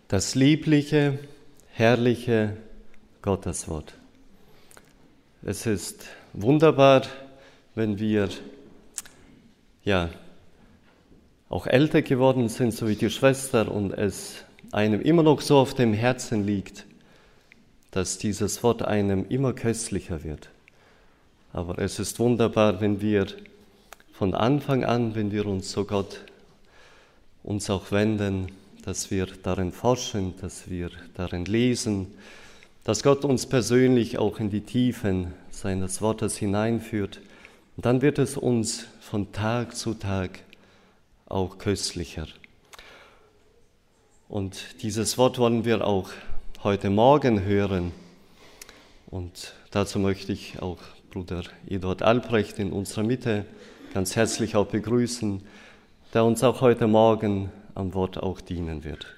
Das liebliche, herrliche Gotteswort. Es ist wunderbar, wenn wir auch älter geworden sind, so wie die Schwester, und es einem immer noch so auf dem Herzen liegt, dass dieses Wort einem immer köstlicher wird. Aber es ist wunderbar, wenn wir von Anfang an, wenn wir uns so Gott uns auch wenden, dass wir darin forschen, dass wir darin lesen, dass Gott uns persönlich auch in die Tiefen seines Wortes hineinführt. Und dann wird es uns von Tag zu Tag auch köstlicher. Und dieses Wort wollen wir auch heute Morgen hören. Und dazu möchte ich auch Bruder Eduard Albrecht in unserer Mitte ganz herzlich auch begrüßen, der uns auch heute Morgen am Wort auch dienen wird.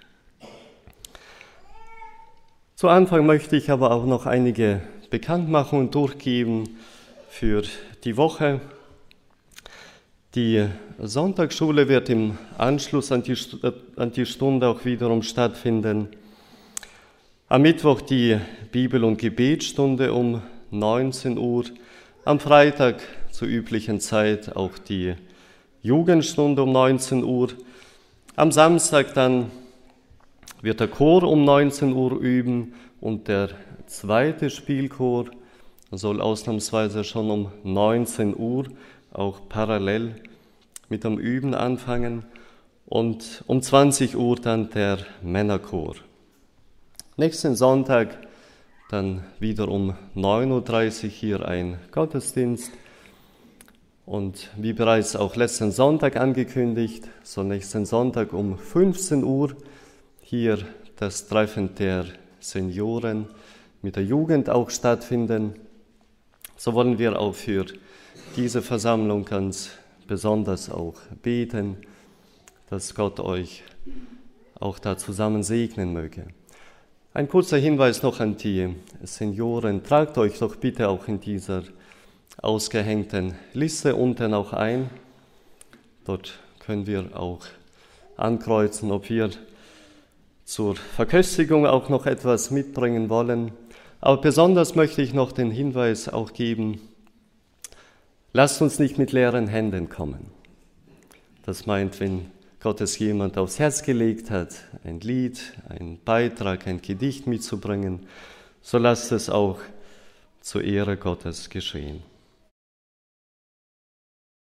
Zu Anfang möchte ich aber auch noch einige Bekanntmachungen durchgeben für die Woche. Die Sonntagsschule wird im Anschluss an die Stunde auch wiederum stattfinden. Am Mittwoch die Bibel- und Gebetsstunde um 19 Uhr. Am Freitag zur üblichen Zeit auch die Jugendstunde um 19 Uhr. Am Samstag dann wird der Chor um 19 Uhr üben und der zweite Spielchor soll ausnahmsweise schon um 19 Uhr auch parallel mit dem Üben anfangen und um 20 Uhr dann der Männerchor. Nächsten Sonntag dann wieder um 9.30 Uhr hier ein Gottesdienst. Und wie bereits auch letzten Sonntag angekündigt, soll nächsten Sonntag um 15 Uhr hier das Treffen der Senioren mit der Jugend auch stattfinden. So wollen wir auch für diese Versammlung ganz besonders auch beten, dass Gott euch auch da zusammen segnen möge. Ein kurzer Hinweis noch an die Senioren. Tragt euch doch bitte auch in dieser ausgehängten Liste unten auch ein. Dort können wir auch ankreuzen, ob wir zur Verköstigung auch noch etwas mitbringen wollen. Aber besonders möchte ich noch den Hinweis auch geben, lasst uns nicht mit leeren Händen kommen. Das meint, wenn Gott es jemand aufs Herz gelegt hat, ein Lied, ein Beitrag, ein Gedicht mitzubringen, so lasst es auch zur Ehre Gottes geschehen.